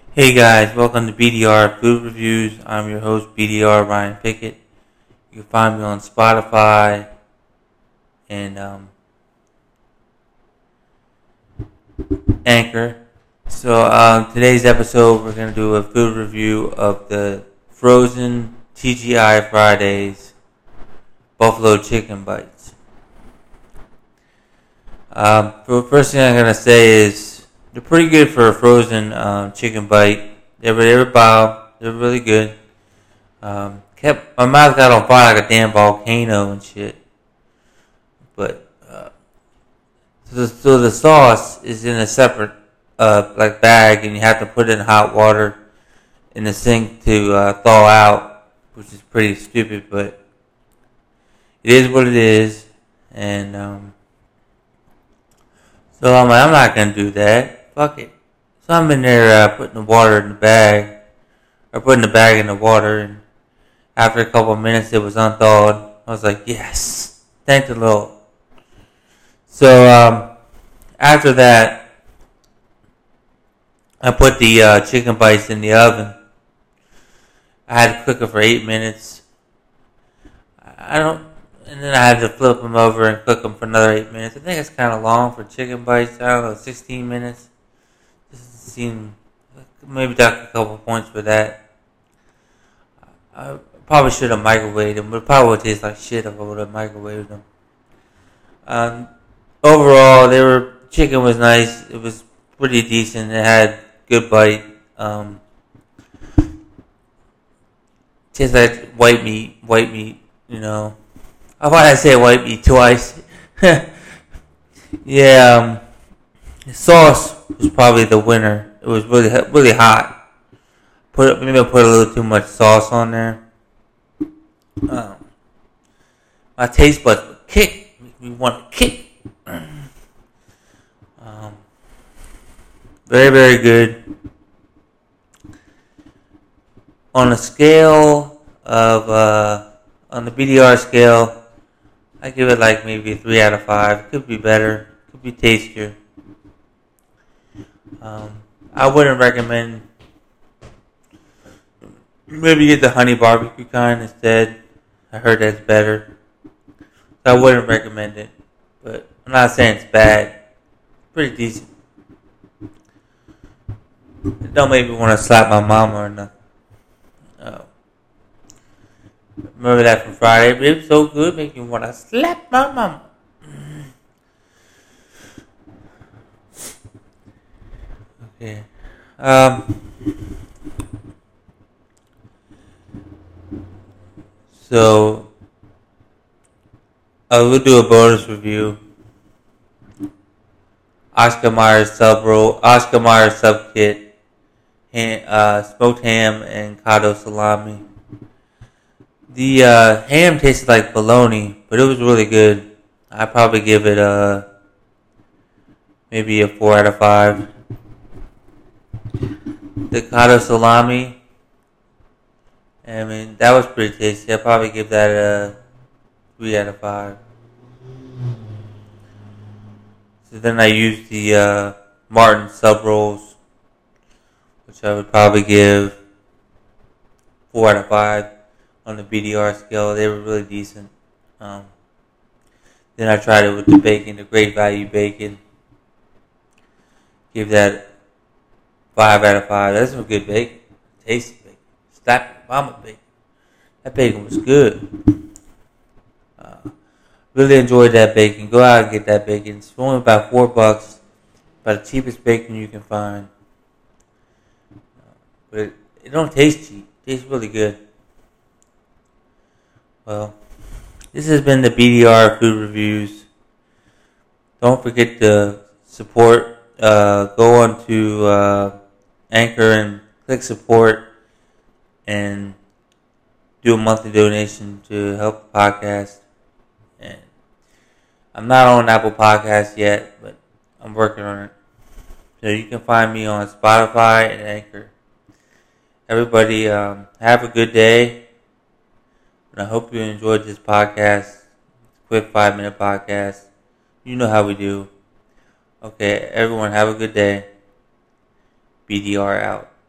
Hey guys, welcome to BDR Food Reviews. I'm your host, BDR Ryan Pickett. You can find me on Spotify and Anchor. So today's episode, we're going to do a food review of the frozen TGI Fridays Buffalo Chicken Bites. The first thing I'm going to say is they're pretty good for a frozen chicken bite. They were mild. They're really good. Kept my mouth got on fire like a damn volcano and shit. But so the sauce is in a separate like bag, and you have to put it in hot water in the sink to thaw out, which is pretty stupid, but it is what it is. And so I'm like, I'm not gonna do that. Fuck it. So I'm in there putting the water in the bag, or putting the bag in the water, and after a couple of minutes it was unthawed. I was like, yes, thank the Lord. So after that, I put the chicken bites in the oven. I had to cook it for 8 minutes. And then I had to flip them over and cook them for another 8 minutes. I think it's kind of long for chicken bites. I don't know, 16 minutes. Just seem maybe dock a couple points for that. I probably should have microwaved them, but it probably would taste like shit if I would have microwaved them. Overall, chicken was nice. It was pretty decent. It had good bite. Tastes like white meat. You know. I thought I said white meat twice. Yeah. The sauce was probably the winner. It was really hot. Maybe I put a little too much sauce on there. My taste buds would kick. Make me want to kick. Very, very good. On a scale of, on the BDR scale, I give it like maybe a 3 out of 5. Could be better. Could be tastier. I wouldn't recommend. Maybe get the honey barbecue kind instead. I heard that's better. So I wouldn't recommend it. But I'm not saying it's bad. Pretty decent. It don't make me want to slap my mama or nothing. Remember that from Friday? It was so good, make me want to slap my mama. Okay. So I will do a bonus review. Oscar Mayer sub kit, smoked ham and cotto salami. The ham tasted like bologna, but it was really good. I'd probably give it maybe a 4 out of 5. The cotto salami, I mean, that was pretty tasty. I'd probably give that a 3 out of 5. So then I used the Martin sub rolls, which I would probably give 4 out of 5 on the BDR scale. They were really decent. Then I tried it with the bacon, the Great Value bacon. Give that 5 out of 5. That's some good bacon. Tasty bacon. Slap mama bacon. That bacon was good. Really enjoyed that bacon. Go out and get that bacon. It's only about $4. About the cheapest bacon you can find. But it don't taste cheap. It tastes really good. Well, this has been the BDR Food Reviews. Don't forget to support. Go on to Anchor and click support and do a monthly donation to help the podcast. And I'm not on Apple Podcasts yet, but I'm working on it. So you can find me on Spotify and Anchor. Everybody, have a good day. And I hope you enjoyed this podcast. It's a quick 5-minute podcast. You know how we do. Okay, everyone have a good day. BDR out.